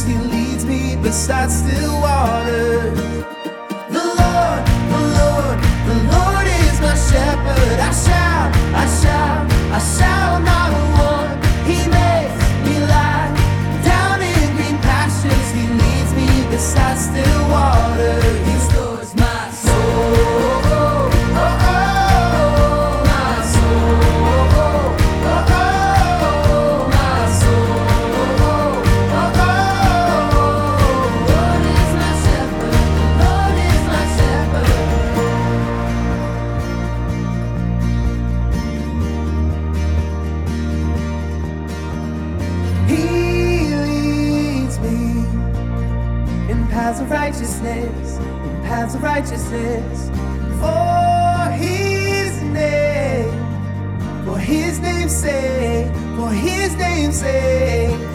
He leads me beside still waters. The Lord is my shepherd. I shall not want. He makes me lie down in green pastures. He leads me beside still waters. He restores my soul. My soul. My soul. Lord is my shepherd. Lord is my shepherd. He leads me in paths of righteousness, in paths of righteousness, for His name, for His name's sake, for His name's sake.